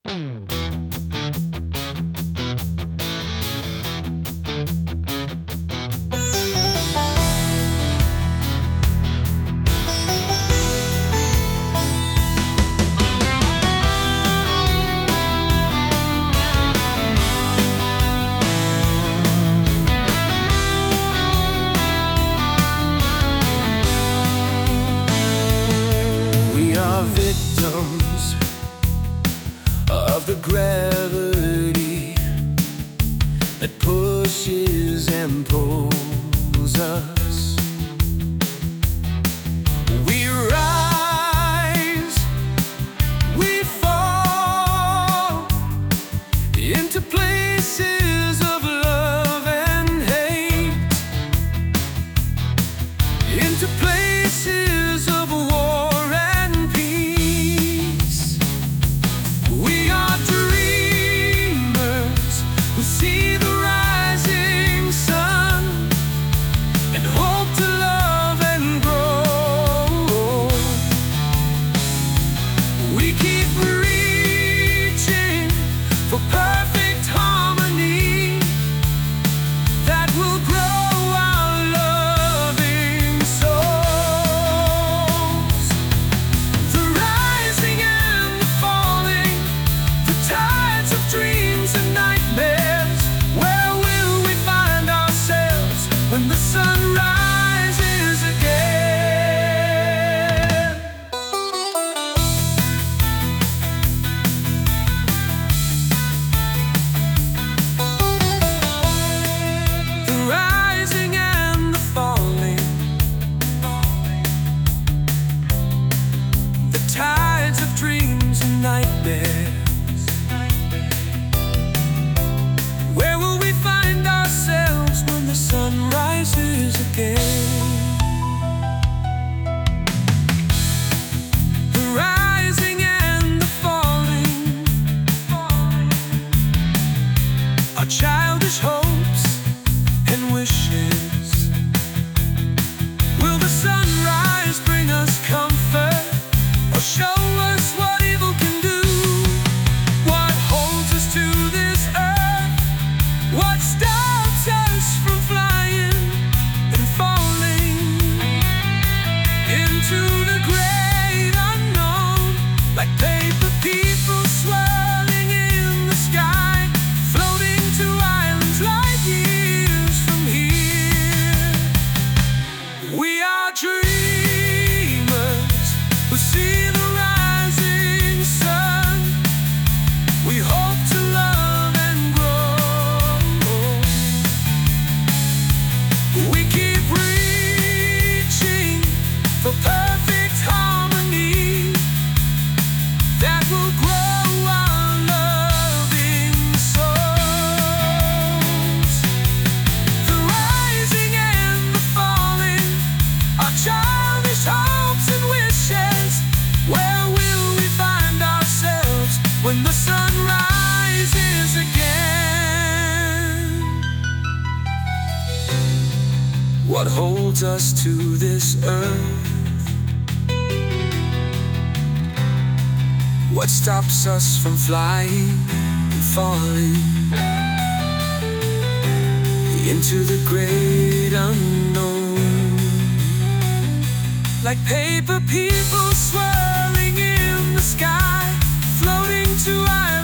We are victims of the gravity that pushes and pulls us. We rise, we fall into places of love and hate, into places of war and peace. We are dreamers who see the rising sun and hope to love and grow. We keep reaching for perfect harmony that will grow our loving souls. The rising and the falling, the tides of dreams and nightmares. Where will we find ourselves when the sun rises again? The rising and the falling, the tides of dreams and nightmares. Where will we find ourselves when the sun rises again? The rising and the falling are childish hopes and wishes. Will the sunrise bring us comfort or show us what evil can do? What holds us to this earth? What stops us from flying and falling into the great unknown? Like paper people swirling in the sky, floating to islands light years from here. We are dreamers who see the rising sun. We hope to love and grow. We keep reaching for perfect harmony that will grow our loving souls. The rising and the falling are childish hopes and wishes. Where will we find ourselves when the sun rises again? What holds us to this earth? What stops us from flying and falling into the great unknown? Like paper people swirling in the sky, floating to